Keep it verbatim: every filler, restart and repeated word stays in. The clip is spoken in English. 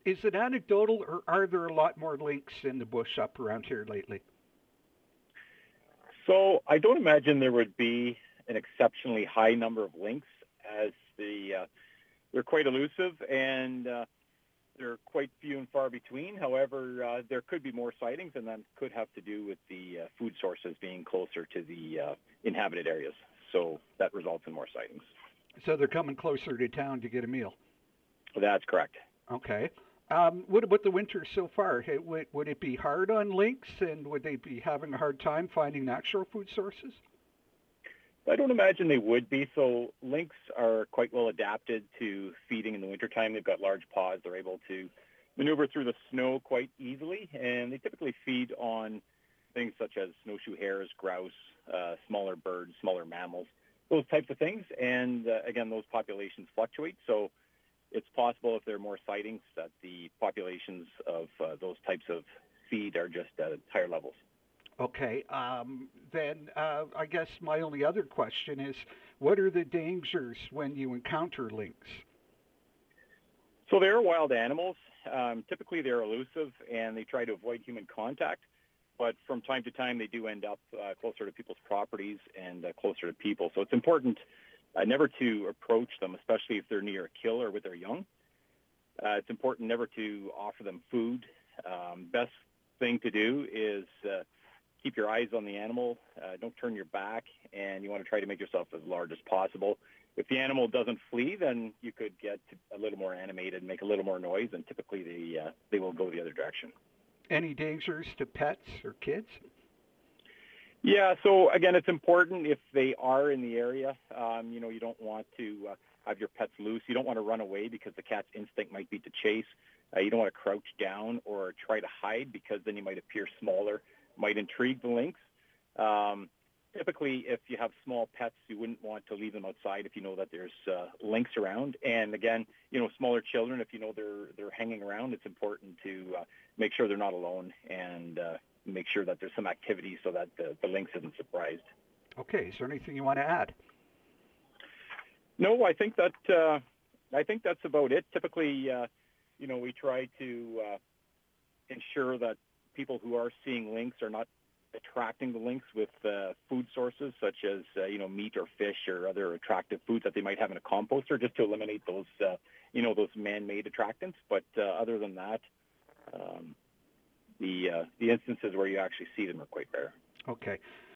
Is it anecdotal, or are there a lot more lynx in the bush up around here lately? So I don't imagine there would be an exceptionally high number of lynx, as the uh, they're quite elusive and uh, they're quite few and far between. However, uh, there could be more sightings, and that could have to do with the uh, food sources being closer to the uh, inhabited areas. So that results in more sightings. So they're coming closer to town to get a meal. That's correct. Okay. Um, what about the winter so far? Hey, Would, would it be hard on lynx, and would they be having a hard time finding natural food sources? I don't imagine they would be. So lynx are quite well adapted to feeding in the wintertime. They've got large paws. They're able to maneuver through the snow quite easily, and they typically feed on things such as snowshoe hares, grouse, uh, smaller birds, smaller mammals, those types of things. And uh, again, those populations fluctuate. So it's possible if there are more sightings that the populations of uh, those types of feed are just at higher levels. Okay. Um, then uh, I guess my only other question is, what are the dangers when you encounter lynx? So they're wild animals. Um, typically, they're elusive and they try to avoid human contact. But from time to time, they do end up uh, closer to people's properties and uh, closer to people. So it's important uh, never to approach them, especially if they're near a kill or with their young. Uh, it's important never to offer them food. Um, best thing to do is uh, keep your eyes on the animal. Uh, don't turn your back, and you want to try to make yourself as large as possible. If the animal doesn't flee, then you could get a little more animated and make a little more noise, and typically they uh, they will go the other direction. Any dangers to pets or kids? Yeah, so again, it's important if they are in the area. Um, you know, you don't want to uh, have your pets loose. You don't want to run away because the cat's instinct might be to chase. Uh, you don't want to crouch down or try to hide because then you might appear smaller, might intrigue the lynx. Um, typically, if you have small pets, you wouldn't want to leave them outside if you know that there's uh, lynx around. And again, you know, smaller children, if you know they're they're hanging around, it's important to uh, make sure they're not alone and uh, make sure that there's some activity so that the, the lynx isn't surprised. Okay. Is there anything you want to add? No, I think that uh, I think that's about it. Typically, uh, you know, we try to uh, ensure that people who are seeing lynx are not attracting the lynx with uh, food sources such as uh, you know meat or fish or other attractive foods that they might have in a composter, just to eliminate those uh, you know those man-made attractants. But uh, other than that, um, the uh, the instances where you actually see them are quite rare. Okay.